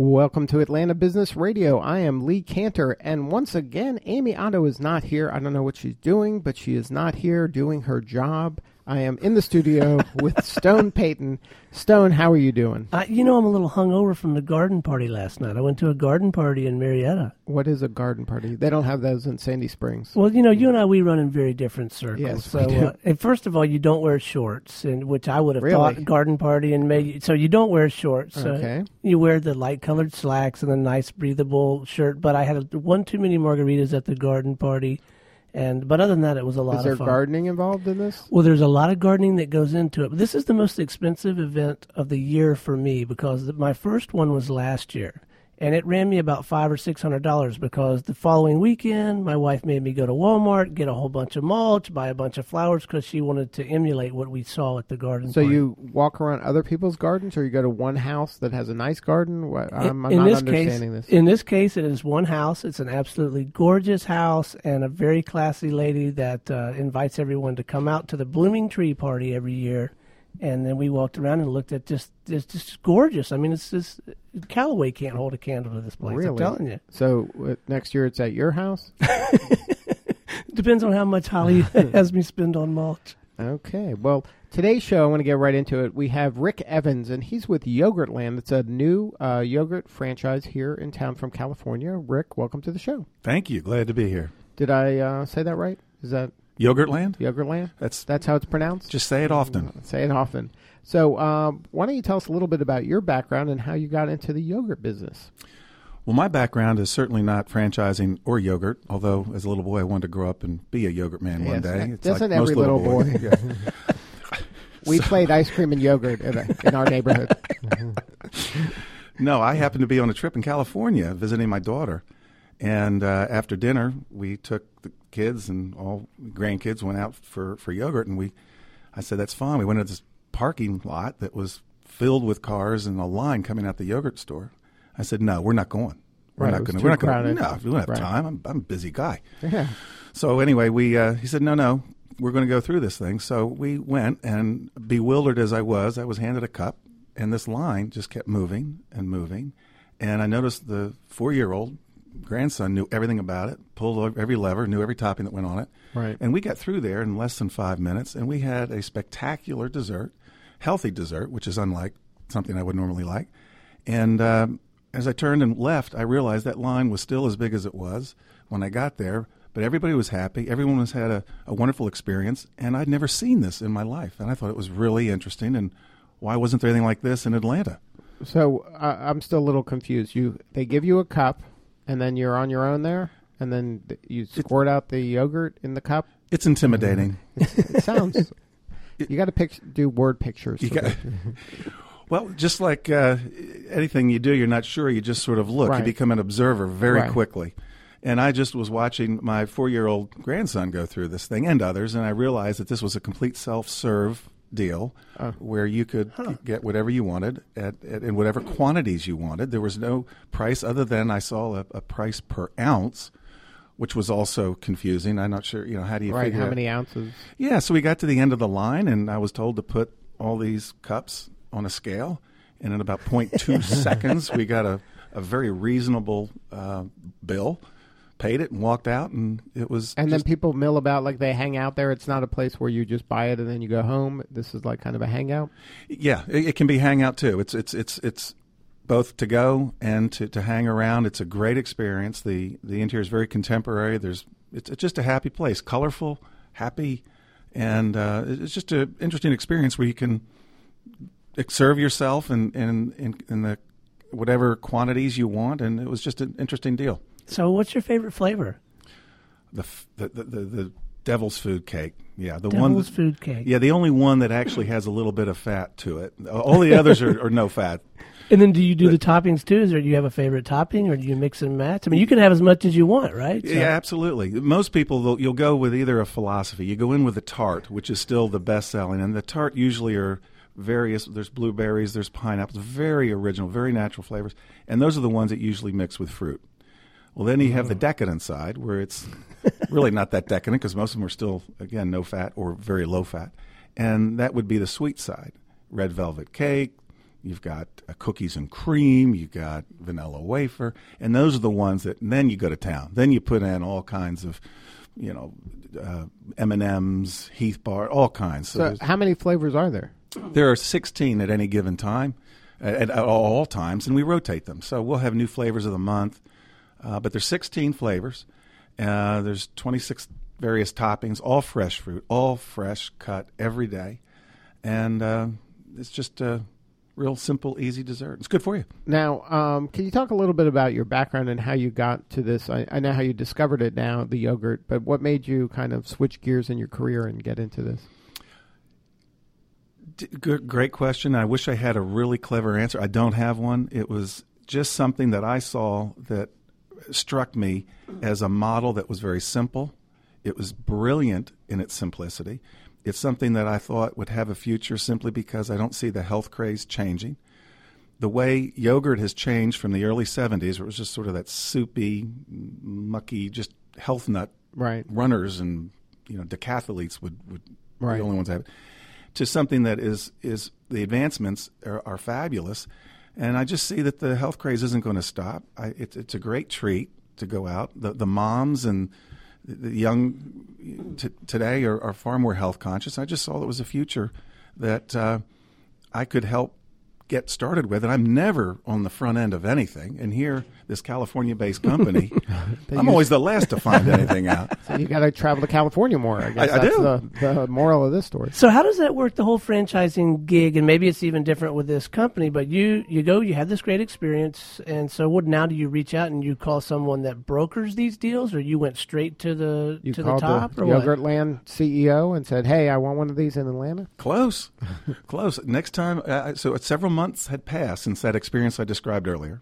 Welcome to Atlanta Business Radio. I am Lee Cantor, and once again, Amy Otto is not here. I don't know what she's doing, but she is not here doing her job. I am in the studio with Stone Payton. Stone, how are you doing? I'm a little hungover from the garden party last night. I went to a garden party in Marietta. What is a garden party? They don't have those in Sandy Springs. Well, you and I, we run in very different circles. Yes, so, and first of all, you don't wear shorts, which I would have Really? thought garden party in May. So you don't wear shorts. Okay. You wear the light-colored slacks and a nice breathable shirt. But I had one too many margaritas at the garden party. But other than that, it was a lot of fun. Is there gardening involved in this? Well, there's a lot of gardening that goes into it. But this is the most expensive event of the year for me because my first one was last year. And it ran me about $500 or $600 because the following weekend, my wife made me go to Walmart, get a whole bunch of mulch, buy a bunch of flowers because she wanted to emulate what we saw at the garden party. So you walk around other people's gardens, or you go to one house that has a nice garden? I'm not understanding this. In this case, it is one house. It's an absolutely gorgeous house and a very classy lady that invites everyone to come out to the Blooming Tree Party every year. And then we walked around and looked at it's just gorgeous. I mean, it's just, Callaway can't hold a candle to this place. Really? I'm telling you. So next year it's at your house? Depends on how much Holly has me spend on mulch. Okay. Well, today's show, I want to get right into it. We have Rick Evans, and he's with Yogurtland. It's a new yogurt franchise here in town from California. Rick, welcome to the show. Thank you. Glad to be here. Did I say that right? Is that Yogurtland? Yogurtland? That's how it's pronounced? Just say it often. Say it often. So why don't you tell us a little bit about your background and how you got into the yogurt business? Well, my background is certainly not franchising or yogurt, although as a little boy I wanted to grow up and be a yogurt man one day. It's doesn't like every most little boy? We played ice cream and yogurt in our neighborhood. No, I happened to be on a trip in California visiting my daughter. And after dinner, we took the kids and all grandkids went out for yogurt. And I said, that's fine. We went to this parking lot that was filled with cars and a line coming out the yogurt store. I said, no, we're not going. We're not going. No, we don't have time. I'm a busy guy. Yeah. So anyway, he said, no, we're going to go through this thing. So we went, and bewildered as I was handed a cup, and this line just kept moving and moving. And I noticed the 4-year-old grandson knew everything about it, pulled every lever, knew every topping that went on it. Right. And we got through there in less than 5 minutes, and we had a spectacular dessert, healthy dessert, which is unlike something I would normally like. And as I turned and left, I realized that line was still as big as it was when I got there, but everybody was happy. Everyone had a wonderful experience, and I'd never seen this in my life. And I thought it was really interesting, and why wasn't there anything like this in Atlanta? So I'm still a little confused. They give you a cup, and then you're on your own there, and then you squirt out the yogurt in the cup? It's intimidating. It sounds... You got to do word pictures. Well, just like anything you do, you're not sure. You just sort of look. Right. You become an observer very Right. quickly. And I just was watching my 4-year-old grandson go through this thing and others, and I realized that this was a complete self-serve deal where you could get whatever you wanted in whatever quantities you wanted. There was no price other than I saw a price per ounce, which was also confusing. I'm not sure, how do you figure how out? many ounces? Yeah, so we got to the end of the line, and I was told to put all these cups on a scale, and in about 0.2 seconds, we got a very reasonable bill, paid it, and walked out, and it was... And then people mill about like they hang out there. It's not a place where you just buy it and then you go home. This is like kind of a hangout? Yeah, it can be hangout, too. It's both to go and to hang around. It's a great experience. The interior is very contemporary. It's just a happy place, colorful, happy, and it's just an interesting experience where you can serve yourself in the whatever quantities you want, and it was just an interesting deal. So what's your favorite flavor? The devil's food cake. Yeah, Devil's food cake. Yeah, the only one that actually has a little bit of fat to it. All the others are no fat. And then do you do the toppings too? Or do you have a favorite topping, or do you mix and match? I mean, you can have as much as you want, right? So. Yeah, absolutely. Most people, you'll go with either a philosophy. You go in with a tart, which is still the best-selling, and the tart usually are various. There's blueberries, there's pineapples, very original, very natural flavors, and those are the ones that usually mix with fruit. Well, then you have the decadent side, where it's really not that decadent because most of them are still, again, no fat or very low fat, and that would be the sweet side. Red velvet cake, you've got cookies and cream, you've got vanilla wafer, and those are the ones that, and then you go to town. Then you put in all kinds of, M&Ms, Heath Bar, all kinds. So how many flavors are there? There are 16 at any given time, at all times, and we rotate them. So we'll have new flavors of the month, but there's 16 flavors. There's 26 various toppings, all fresh fruit, all fresh cut every day. And it's just a real simple, easy dessert. It's good for you. Now, can you talk a little bit about your background and how you got to this? I know how you discovered it now, the yogurt, but what made you kind of switch gears in your career and get into this? Great question. I wish I had a really clever answer. I don't have one. It was just something that I saw that struck me as a model that was very simple. It was brilliant in its simplicity. It's something that I thought would have a future simply because I don't see the health craze changing. The way yogurt has changed from the early 70s, where it was just sort of that soupy, mucky, just health nut runners and decathletes would be the only ones that have it, to something that is the advancements are fabulous. And I just see that the health craze isn't going to stop. It's a great treat to go out. The moms and the young today are far more health conscious. I just saw there was a future that I could help get started with, and I'm never on the front end of anything. And here, this California-based company, I'm always the last to find anything out. So you got to travel to California more, I guess. I That's do. The moral of this story. So how does that work, the whole franchising gig? And maybe it's even different with this company, but you go, you have this great experience, and so now do you reach out and you call someone that brokers these deals, or you went straight to the top? You called the Yogurtland CEO and said, hey, I want one of these in Atlanta? Close. Next time, so several months had passed since that experience I described earlier.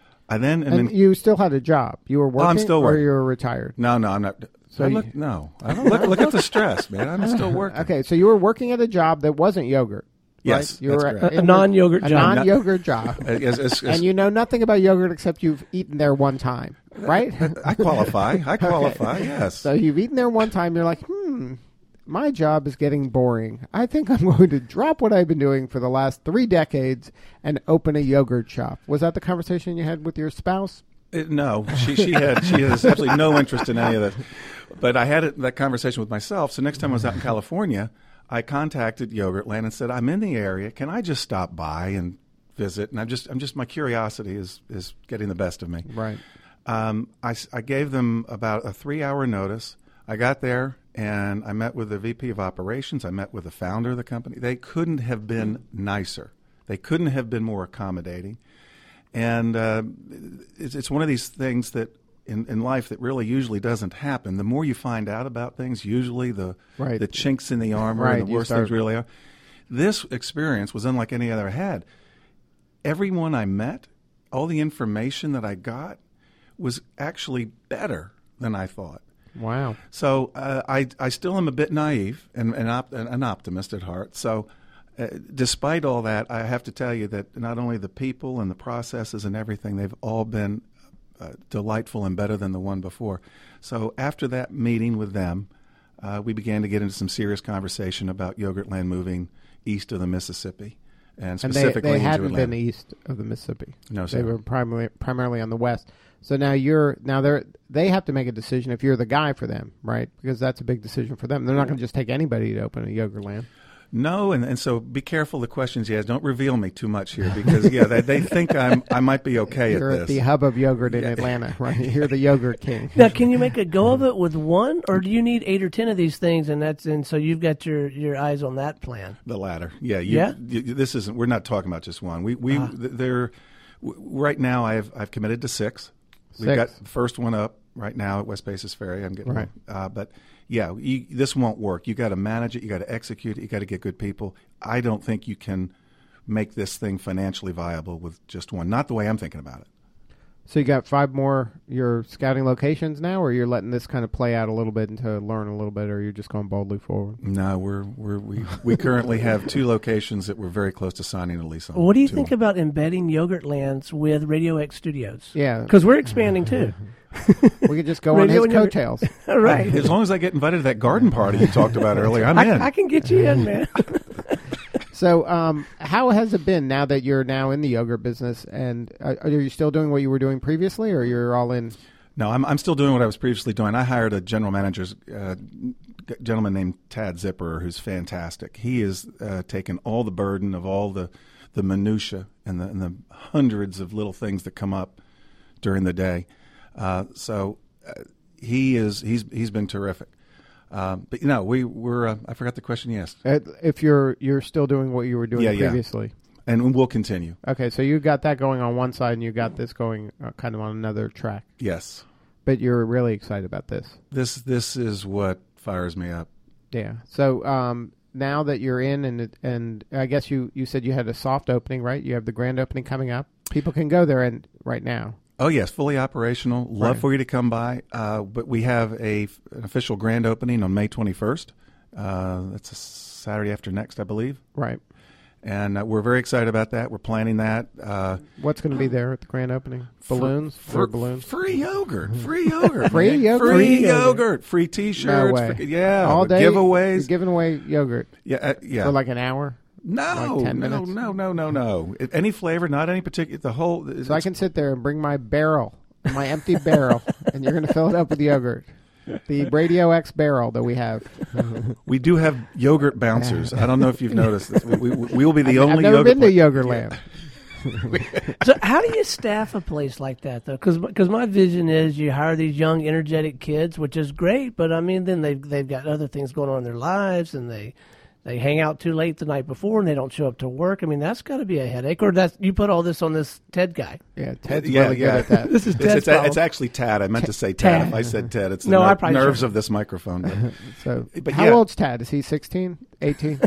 And you still had a job. You were working, I'm still working. Or you were retired? No, I'm not. So look at the stress, man. I'm still working. Okay, so you were working at a job that wasn't yogurt. Yes, right? You that's were correct. A non-yogurt job. A non-yogurt job. And you know nothing about yogurt except you've eaten there one time, right? I qualify, yes. So you've eaten there one time. You're like, my job is getting boring. I think I'm going to drop what I've been doing for the last 3 decades and open a yogurt shop. Was that the conversation you had with your spouse? No, she has absolutely no interest in any of that. But I had that conversation with myself. So next time I was out in California, I contacted Yogurtland and said, I'm in the area. Can I just stop by and visit? And I'm just my curiosity is getting the best of me. Right. I gave them about a 3-hour notice. I got there and I met with the VP of operations. I met with the founder of the company. They couldn't have been nicer. They couldn't have been more accommodating. And it's one of these things that in life that really usually doesn't happen. The more you find out about things, usually the chinks in the armor and the worse things really are. This experience was unlike any other I had. Everyone I met, all the information that I got was actually better than I thought. Wow. So I still am a bit naive and an optimist at heart. So despite all that, I have to tell you that not only the people and the processes and everything, they've all been delightful and better than the one before. So after that meeting with them, we began to get into some serious conversation about Yogurtland moving east of the Mississippi. And specifically they into hadn't Atlanta. been east of the Mississippi. No, sir. They were primarily on the west. So now they have to make a decision if you're the guy for them, right? Because that's a big decision for them. They're not going to just take anybody to open a Yogurtland. No, and so be careful the questions you ask. Don't reveal me too much here because they think I might be okay You're at at this. the hub of yogurt in Atlanta, right? You're the yogurt king. Now, can you make a go of it with one, or do you need 8 or 10 of these things, and so you've got your eyes on that plan? The latter, yeah. This isn't. We're not talking about just one. Right now. I've committed to 6. We've got the first one up right now at West Paces Ferry. I'm getting right. But yeah, this won't work. You got to manage it. You got to execute it. You got to get good people. I don't think you can make this thing financially viable with just one. Not the way I'm thinking about it. So you got 5 more you're scouting locations now, or you're letting this kind of play out a little bit and to learn a little bit, or you're just going boldly forward? No, we currently have 2 locations that we're very close to signing a lease on. What do you think about embedding Yogurtlands with Radio X Studios? Yeah. Because we're expanding too. We could just go on his coattails. Right. As long as I get invited to that garden party you talked about earlier, I'm in. I can get you in, man. So, how has it been now that you're now in the yogurt business? And are you still doing what you were doing previously, or you're all in? No, I'm still doing what I was previously doing. I hired a general manager, gentleman named Tad Zipper, who's fantastic. He has taken all the burden of all the minutia and the hundreds of little things that come up during the day. He's been terrific. But we're I forgot the question you asked. If you're still doing what you were doing previously. And we'll continue. Okay, so you got that going on one side, and you got this going kind of on another track. Yes. But you're really excited about this. This is what fires me up. Yeah. So now that you're in, and I guess you said you had a soft opening, right? You have the grand opening coming up. People can go there and right now. Oh, yes, fully operational. Love for you to come by. But we have an official grand opening on May 21st. That's a Saturday after next, I believe. Right. And we're very excited about that. We're planning that. What's going to be there at the grand opening? Balloons? Balloons? Free yogurt. Free yogurt. Free yogurt? Free yogurt. Free T-shirts. No way. All day? Giveaways. You're giving away yogurt? Yeah. For like an hour? No, like 10 minutes? No. Any flavor, not any particular. The whole. So I can sit there and bring my barrel, my empty barrel, and you're going to fill it up with yogurt. The Radio X barrel that we have. We do have yogurt bouncers. I don't know if you've noticed this. We will be the only I've never yogurt been to Yogurtland. So how do you staff a place like that, though? Because my vision is you hire these young, energetic kids, which is great, but I mean, then they've got other things going on in their lives, and they hang out too late the night before, and they don't show up to work. I mean, that's got to be a headache. Or you put all this on this Ted guy. Yeah, Ted's really good at that. This is Ted's problem. It's actually Tad. I meant to say Tad. If I said Ted, it's the nerves of this microphone. But how old's Tad? Is he 16, 18?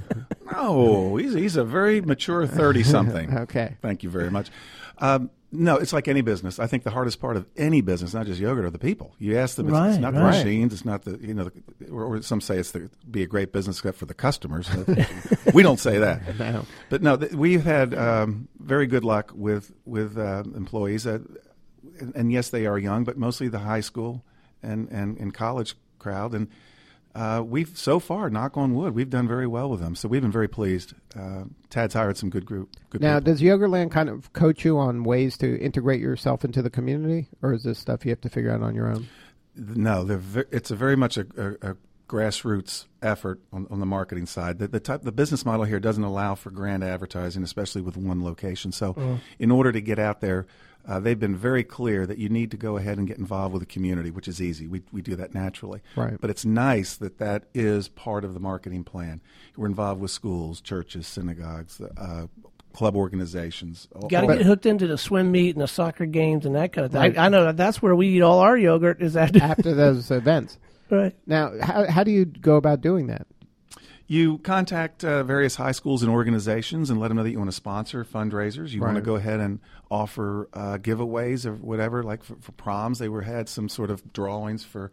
No, he's a very mature 30-something. Okay. Thank you very much. No, it's like any business. I think the hardest part of any business, not just yogurt, are the people. You ask them, it's not the machines, it's not the, or some say it's be a great business for the customers. We don't say that. No. But no, we've had very good luck with employees. And yes, they are young, but mostly the high school and college crowd. And we've, so far, knock on wood, we've done very well with them. So we've been very pleased. Tad's hired some good now, people. Does Yogurtland kind of coach you on ways to integrate yourself into the community, or is this stuff you have to figure out on your own? No, it's very much a grassroots effort on the marketing side. The business model here doesn't allow for grand advertising, especially with one location. So in order to get out there, they've been very clear that you need to go ahead and get involved with the community, which is easy. We do that naturally. Right. But it's nice that is part of the marketing plan. We're involved with schools, churches, synagogues, club organizations. You got to get hooked into the swim meet and the soccer games and that kind of thing. Right. I know that's where we eat all our yogurt is after those events. Right. Now, how do you go about doing that? You contact various high schools and organizations and let them know that you want to sponsor fundraisers. You want to go ahead and offer giveaways or whatever. Like for proms, they had some sort of drawings for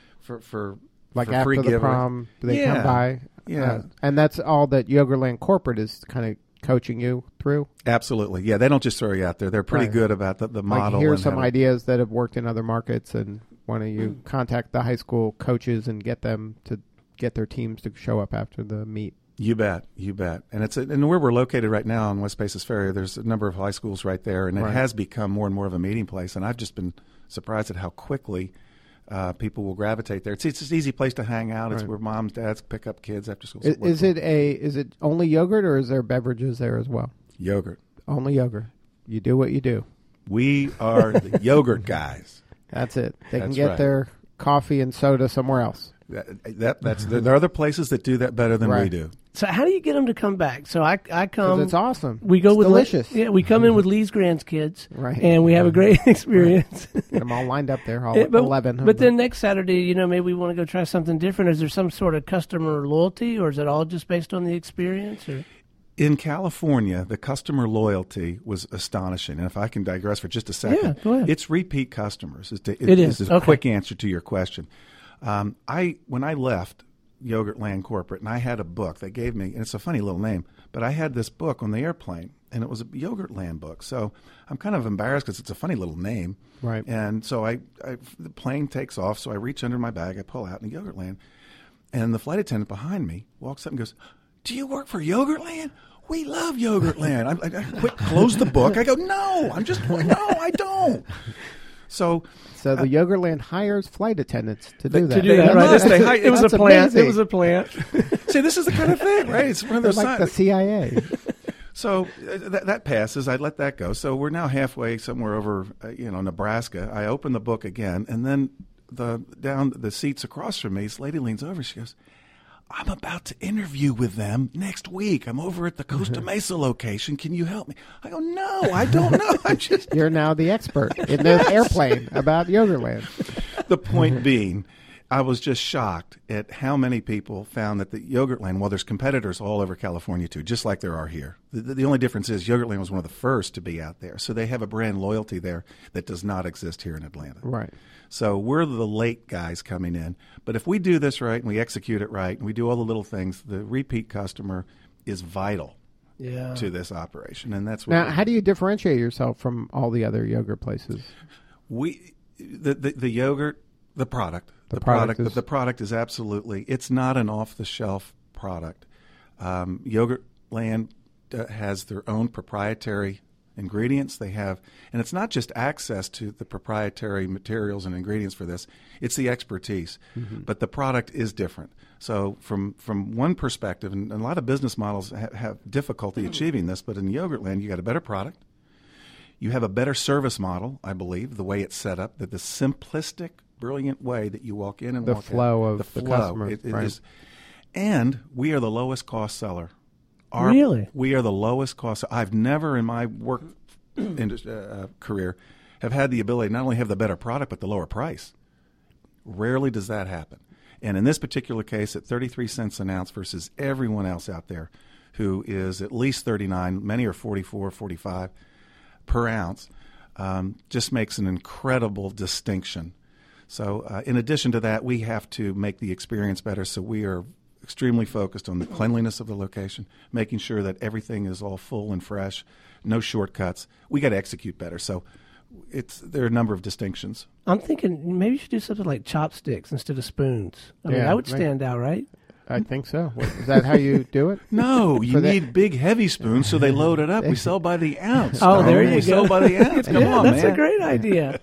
like for after free the prom, they come by. Yeah, and that's all that Yogurtland corporate is kind of coaching you through. Absolutely, yeah. They don't just throw you out there. They're pretty good about the model. Like here's some ideas that have worked in other markets, and why don't you contact the high school coaches and get them to get their teams to show up after the meet. You bet. And where we're located right now on West Paces Ferry, there's a number of high schools right there, and it has become more and more of a meeting place. And I've just been surprised at how quickly people will gravitate there. It's an easy place to hang out. It's where moms, dads pick up kids after school. Is it only yogurt, or is there beverages there as well? Yogurt. Only yogurt. You do what you do. We are the yogurt guys. That's it. They can get their coffee and soda somewhere else. There are other places that do that better than we do. So how do you get them to come back? So I come. It's awesome. We go with delicious. We come in with Lee's grandkids, and we have a great experience. Get them all lined up there, all 11. But then next Saturday, maybe we want to go try something different. Is there some sort of customer loyalty, or is it all just based on the experience? Or? In California, the customer loyalty was astonishing. And if I can digress for just a second, go ahead. It's repeat customers. It is a quick answer to your question. When I left Yogurtland Corporate, and I had a book they gave me, and it's a funny little name, but I had this book on the airplane, and it was a Yogurtland book. So I'm kind of embarrassed because it's a funny little name. Right. And so the plane takes off, so I reach under my bag, I pull out in Yogurtland, and the flight attendant behind me walks up and goes, do you work for Yogurtland? We love Yogurtland. I quick close the book. I go, no, I don't. So the Yogurtland hires flight attendants to do that. Right? It was a plant. Amazing. It was a plant. See, this is the kind of thing, right? It's one of those like the CIA. So that passes. I let that go. So we're now halfway somewhere over, Nebraska. I open the book again, and then the seats across from me, this lady leans over. She goes, I'm about to interview with them next week. I'm over at the Costa Mesa location. Can you help me? I go, no, I don't know. You're now the expert in the airplane about Yogurtland. The point being, I was just shocked at how many people found that the Yogurtland, well, there's competitors all over California too, just like there are here. The only difference is Yogurtland was one of the first to be out there. So they have a brand loyalty there that does not exist here in Atlanta. Right. So we're the late guys coming in. But if we do this right and we execute it right and we do all the little things, the repeat customer is vital to this operation. And that's what now, how do you differentiate yourself from all the other yogurt places? The yogurt, the product. The product is absolutely, it's not an off-the-shelf product. Yogurtland has their own proprietary ingredients. They have, and it's not just access to the proprietary materials and ingredients for this, it's the expertise. Mm-hmm. But the product is different. So from one perspective, and a lot of business models have difficulty achieving this, but in Yogurtland, you got a better product. You have a better service model, I believe, the way it's set up, that the simplistic, brilliant way that you walk in and the walk flow in. Of the customer. It right. is, and we are the lowest cost seller. Really? We are the lowest cost. I've never in my work career have had the ability to not only have the better product, but the lower price. Rarely does that happen. And in this particular case, at 33 cents an ounce versus everyone else out there who is at least 39, many are 44, 45 per ounce, just makes an incredible distinction. So in addition to that, we have to make the experience better. So we are extremely focused on the cleanliness of the location, making sure that everything is all full and fresh, no shortcuts. We got to execute better. So there are a number of distinctions. I'm thinking maybe you should do something like chopsticks instead of spoons. I mean, that would stand out, right? I think so. Is that how you do it? No, you need big, heavy spoons, so they load it up. We sell by the ounce. Oh, there you go. We sell by the ounce. Come on, that's man. a great idea.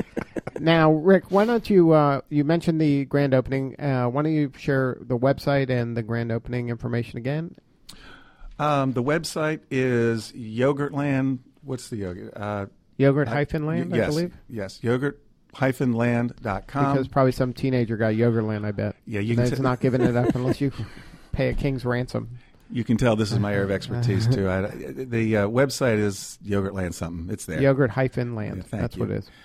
Now, Rick, why don't you mentioned the grand opening. Why don't you share the website and the grand opening information again? The website is Yogurtland. What's the yogurt? Yogurt-Land, I believe? Yes, yogurt-land.com. Because probably some teenager got Yogurtland, I bet. Yeah, you can it's not giving it up unless you pay a king's ransom. You can tell this is my area of expertise, too. The website is Yogurtland something. It's there. Yogurt-Land. Yeah, That's what it is.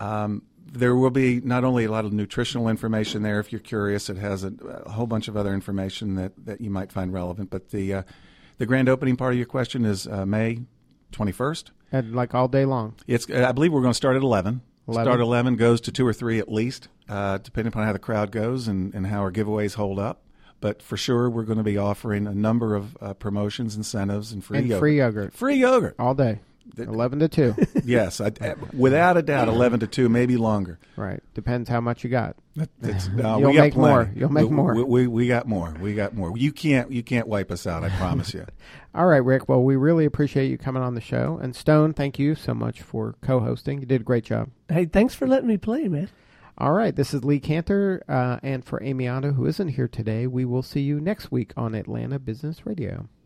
There will be not only a lot of nutritional information there. If you're curious, it has a whole bunch of other information that you might find relevant. But the grand opening part of your question is May 21st. And like all day long. I believe we're going to start at 11. Start at 11, goes to 2 or 3 at least, depending upon how the crowd goes and how our giveaways hold up. But for sure, we're going to be offering a number of promotions, incentives, and free yogurt. Free yogurt. Free yogurt. All day. 11 to 2. Yes, without a doubt, 11 to 2, maybe longer. Right. Depends how much you got. You'll make more. You'll make more. We got more. We got more. You can't wipe us out, I promise you. All right, Rick. Well, we really appreciate you coming on the show. And Stone, thank you so much for co-hosting. You did a great job. Hey, thanks for letting me play, man. All right. This is Lee Cantor. And for Amy Otto, who isn't here today, we will see you next week on Atlanta Business Radio.